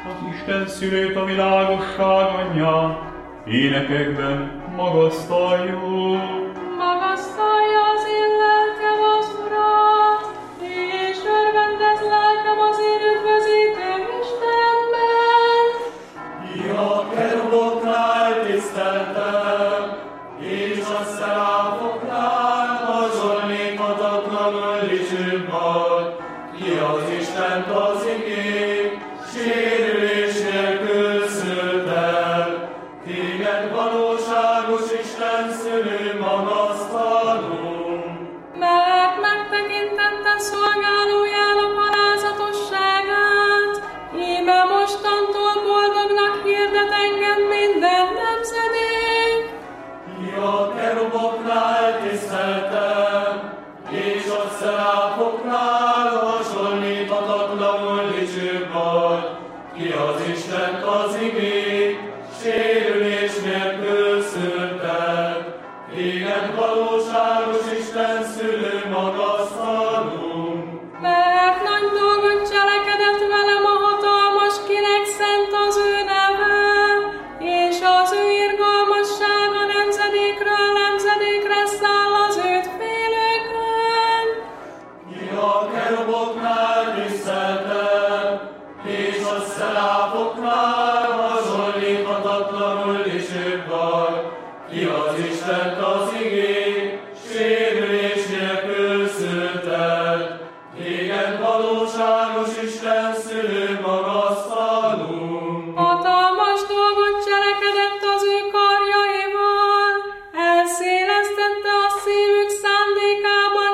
az Isten szülőt, a világosság anyját, énekekben magasztaljuk. Magasztalja az én lelkem az Urat, és örvendez lelkem az én üdvözítőm Istenben. Ja, keruboknál tiszteltem, és a szeráfoknál hasonlíthatatlanul dicsőbb vagy. Ki az Istent az igény, sérülés nélkül szültel. Téged valóságos Isten szülő magasztalunk. Mert megtekintetted szolgálójának alázatosságát, íme mostantól boldognak hirdet engem minden nemzedék. Ja, keruboknál tiszteltem, és a szeráfoknál hasonlíthatatlanul dicsőbb vagy. Ki az Istent az igény, sérülés nélkül szülted. Téged valóságos Isten szülő magasztalunk. Mert nagy dolgot cselekedett velem a hatalmas, kinek szent az ő neve, és az ő irgalmassága nemzedékről nemzedékre száll az őt félőkön. Ja, keruboknál tiszteltem, és a szeráfoknál hasonlíthatatlanul dicsőbb vagy. Ki az Istent az igény, sérülés nélkül szülted. Téged valóságos Isten szülő magasztalunk. Hatalmas dolgot cselekedett az ő karjaival, elszélesztette a szívük szándékában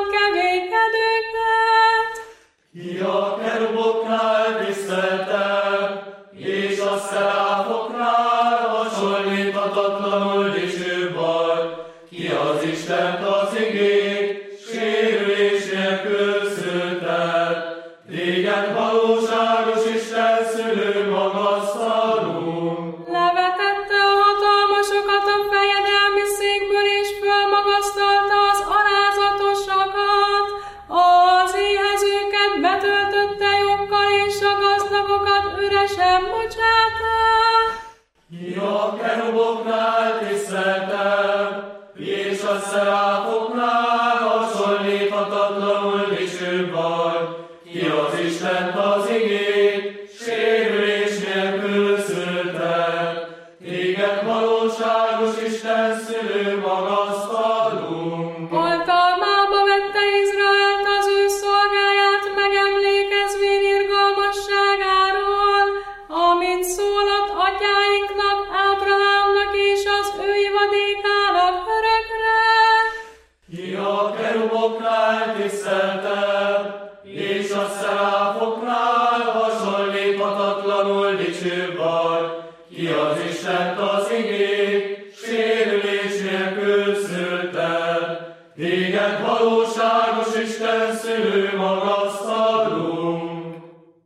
keménykedőket. Ja, keruboknál tiszteltem, és a szeráfoknál hasonlíthatatlanul dicsőbb vagy. Ki az Istent az igény, sérülés nélkül szülted. Téged valóságos Isten szülő magasztalunk. Levetette a hatalmasokat a fejedelmi székből, és fölmagasztalta az alázatosakat. Az éhezőket betöltötte joggal, és a gazdagokat üresen bocsátta. Ja, keruboknál tiszteltem, és a szeráfoknál hasonlíthatatlanul dicsőbb vagy. Ki az Istent az igény, sérülés nélkül szülted. Téged valóságos Isten szülő magasztalunk. Oltalmába vette Izraelt az ő szolgáját, megemlékezvén irgalmasságáról, amit szólott atyáinknak, Ábrahámnak és az ő ivadékának örökre. Ja, keruboknál tiszteltem, és a szeráfoknál hasonlíthatatlanul dicsőbb vagy. Ki az Istent az igény, sérülés nélkül szülted. Téged valóságos Isten szülő maga